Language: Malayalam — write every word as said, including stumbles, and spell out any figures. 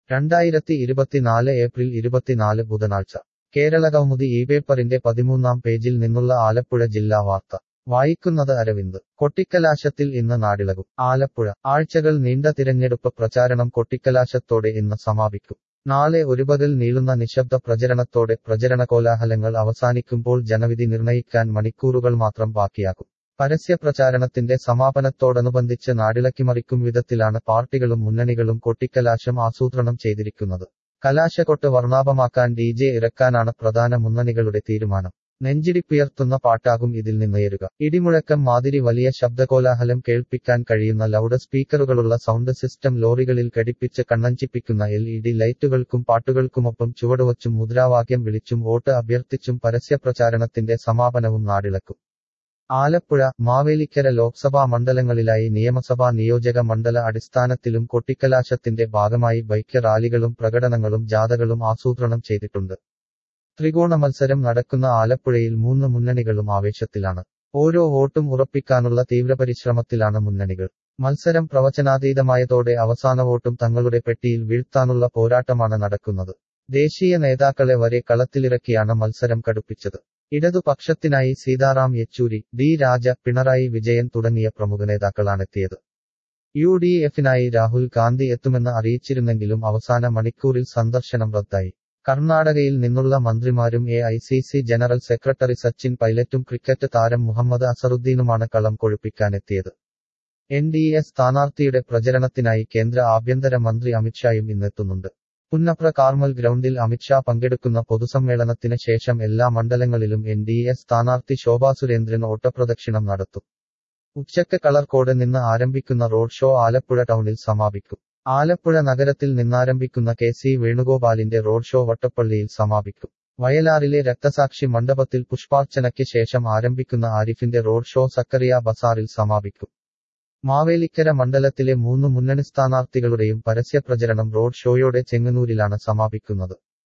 രണ്ടായിരത്തി ഇരുപത്തിനാല് ഏപ്രിൽ ഇരുപത്തിനാല് ബുധനാഴ്ച കേരളകൗമുദി ഈ പേപ്പറിന്റെ പതിമൂന്നാം പേജിൽ നിന്നുള്ള ആലപ്പുഴ ജില്ലാ വാർത്ത വായിക്കുന്നത് അരവിന്ദ്. കൊട്ടിക്കലാശത്തിൽ ഇന്ന് നാടിളകും. ആലപ്പുഴ ആഴ്ചകൾ നീണ്ട തിരഞ്ഞെടുപ്പ് പ്രചാരണം കൊട്ടിക്കലാശത്തോടെ ഇന്ന് സമാപിക്കും. നാളെ ഒരുപകൽ നീളുന്ന നിശബ്ദ പ്രചരണത്തോടെ പ്രചരണകോലാഹലങ്ങൾ അവസാനിക്കുമ്പോൾ ജനവിധി നിർണയിക്കാൻ മണിക്കൂറുകൾ മാത്രം ബാക്കിയാകും. പരസ്യ പ്രചാരണത്തിന്റെ സമാപനത്തോടനുബന്ധിച്ച് നാടിളക്കിമറിക്കും വിധത്തിലാണ് പാർട്ടികളും മുന്നണികളും കൊട്ടിക്കലാശം ആസൂത്രണം ചെയ്തിരിക്കുന്നത്. കലാശക്കൊട്ട് വർണ്ണാഭമാക്കാൻ ഡി ജെ ഇറക്കാനാണ് പ്രധാന മുന്നണികളുടെ തീരുമാനം. നെഞ്ചിടിപ്പുയർത്തുന്ന പാട്ടാകും ഇതിൽ നിന്നുയരുക. ഇടിമുഴക്കം മാതിരി വലിയ ശബ്ദകോലാഹലം കേൾപ്പിക്കാൻ കഴിയുന്ന ലൗഡ് സ്പീക്കറുകളുള്ള സൗണ്ട് സിസ്റ്റം ലോറികളിൽ ഘടിപ്പിച്ച് കണ്ണഞ്ചിപ്പിക്കുന്ന എൽ ഇ ഡി ലൈറ്റുകൾക്കും പാട്ടുകൾക്കുമൊപ്പം ചുവടുവച്ചും മുദ്രാവാക്യം വിളിച്ചും വോട്ട് അഭ്യർത്ഥിച്ചും പരസ്യപ്രചാരണത്തിന്റെ സമാപനവും നാടിളക്കും. ആലപ്പുഴ, മാവേലിക്കര ലോക്സഭാ മണ്ഡലങ്ങളിലായി നിയമസഭാ നിയോജക മണ്ഡല അടിസ്ഥാനത്തിലും കൊട്ടിക്കലാശത്തിന്റെ ഭാഗമായി ബൈക്ക് റാലികളും പ്രകടനങ്ങളും ജാഥകളും ആസൂത്രണം ചെയ്തിട്ടുണ്ട്. ത്രികോണ മത്സരം നടക്കുന്ന ആലപ്പുഴയിൽ മൂന്ന് മുന്നണികളും ആവേശത്തിലാണ്. ഓരോ വോട്ടും ഉറപ്പിക്കാനുള്ള തീവ്രപരിശ്രമത്തിലാണ് മുന്നണികൾ. മത്സരം പ്രവചനാതീതമായതോടെ അവസാന വോട്ടും തങ്ങളുടെ പെട്ടിയിൽ വീഴ്ത്താനുള്ള പോരാട്ടമാണ് നടക്കുന്നത്. ദേശീയ നേതാക്കളെ വരെ കളത്തിലിറക്കിയാണ് മത്സരം കടുപ്പിച്ചത്. ഇടതുപക്ഷത്തിനായി സീതാറാം യെച്ചൂരി, ഡി രാജ, പിണറായി വിജയൻ തുടങ്ങിയ പ്രമുഖ നേതാക്കളാണെത്തിയത്. യു ഡി എഫിനായി രാഹുൽ ഗാന്ധി എത്തുമെന്ന് അറിയിച്ചിരുന്നെങ്കിലും അവസാന മണിക്കൂറിൽ സന്ദർശനം റദ്ദായി. കർണാടകയിൽ നിന്നുള്ള മന്ത്രിമാരും A I C C general secretary Sachin പൈലറ്റും ക്രിക്കറ്റ് താരം മുഹമ്മദ് അസറുദ്ദീനുമാണ് കളം കൊഴുപ്പിക്കാനെത്തിയത്. എൻ ഡി എ സ്ഥാനാർത്ഥിയുടെ പ്രചരണത്തിനായി കേന്ദ്ര ആഭ്യന്തര മന്ത്രി അമിത്ഷായും ഇന്നെത്തുന്നുണ്ട്. പുന്നപ്ര കാർമൽ ഗ്രൗണ്ടിൽ അമിത്ഷാ പങ്കെടുക്കുന്ന പൊതുസമ്മേളനത്തിന് ശേഷം എല്ലാ മണ്ഡലങ്ങളിലും എൻ ഡി എ സ്ഥാനാർത്ഥി ശോഭാ സുരേന്ദ്രൻ ഓട്ടപ്രദക്ഷിണം നടത്തും. ഉച്ചക്ക് കളർകോട് നിന്ന് ആരംഭിക്കുന്ന റോഡ് ഷോ ആലപ്പുഴ ടൗണിൽ സമാപിക്കും. ആലപ്പുഴ നഗരത്തിൽ നിന്നാരംഭിക്കുന്ന കെ സി വേണുഗോപാലിന്റെ റോഡ് ഷോ വട്ടപ്പള്ളിയിൽ സമാപിക്കും. വയലാറിലെ രക്തസാക്ഷി മണ്ഡപത്തിൽ പുഷ്പാർച്ചനയ്ക്ക് ശേഷം ആരംഭിക്കുന്ന ആരിഫിന്റെ റോഡ് ഷോ സക്കറിയ ബസാറിൽ സമാപിക്കും. മാവേലിക്കര മണ്ഡലത്തിലെ മൂന്ന് മുന്നണി സ്ഥാനാർത്ഥികളുടെയും പരസ്യപ്രചരണം റോഡ് ഷോയോടെ ചെങ്ങന്നൂരിലാണ് സമാപിക്കുന്നത്.